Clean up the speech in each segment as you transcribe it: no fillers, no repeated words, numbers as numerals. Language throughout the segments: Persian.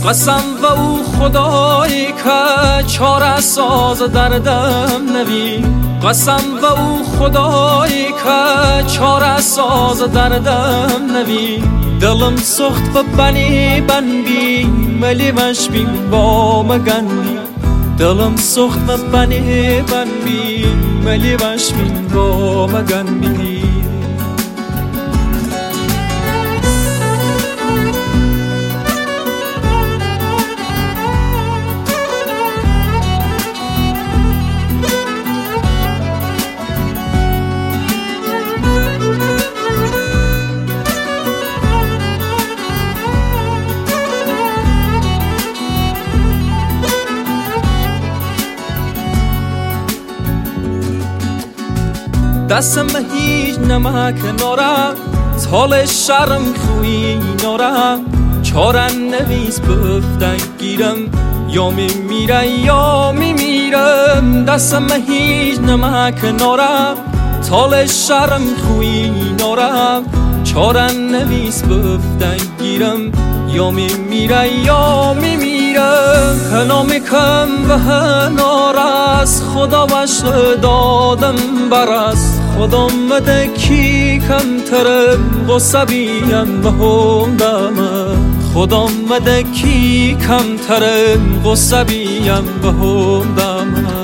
قسم و او خدایی که چاره ساز دردم نوی. قسم و او خدایی که چاره ساز دردم نوی. دلم سخت و بنی بن بی ملی مش بین با مگنی. دلم سخت و بنی بن بی ملی مش بین با مگنی. دستم هیچ نمک نارم حال شرم خوی نارم. چاره نویس بفتن گیرم یا میمیره یا میمیرم. دستم هیچ نمک نارم حال شرم خوی نارم. چاره نویس بفتن گیرم یا میمیره یا میمیرم. هنا میکم و هنارست خدا وشل دادم برست. خدا مده کی کم ترم غصه بیم و هم دمه. خدا مده کی کم ترم غصه بیم و هم دمه.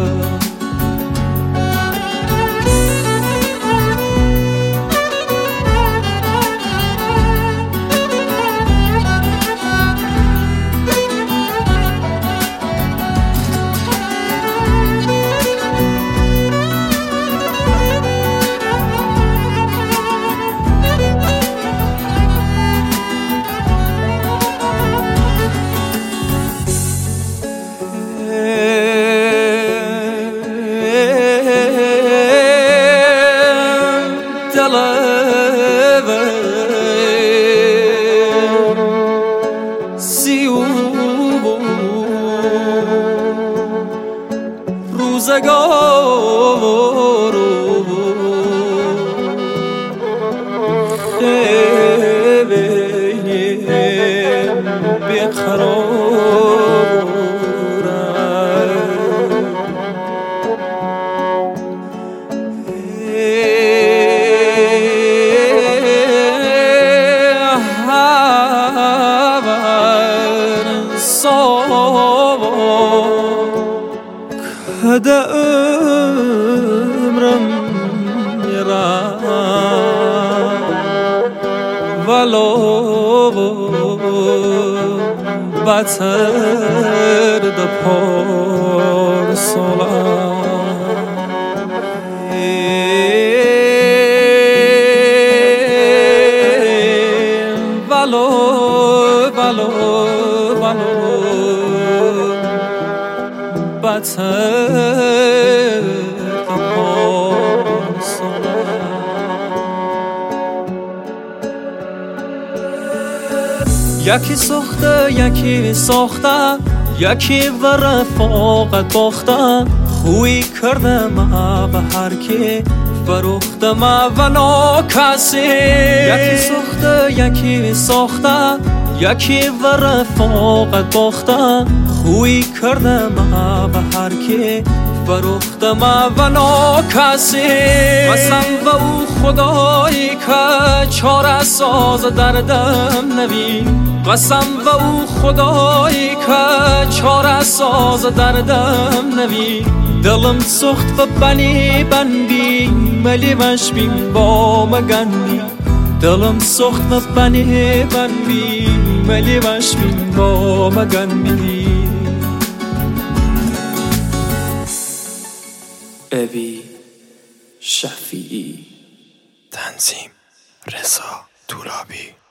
روزگارو خیلی بیقرارم. هده عمرم میرم ولو بتر ده پارسالم. ولو بتر یکی ساخته یکی ساخته یکی و رفاقت باخته. خوی کرده ما به هر کی فروخته ما و ناکسی. یکی ساخته یکی ساخته یکی و رفاقت باخته. خوی کرده ما به هر کی فروخته ما و ناکسی. قسم و او خدایی که چاره ساز دردم نوی. قسم و او خدایی که چاره ساز دردم نوی. دلم سخت و بنی بن بی ملی مش بین با مگنی. دلم سخت و بنی بن بی ملی مش بین با مگنی. ابی شفیعی. تنظیم رضا دولابی.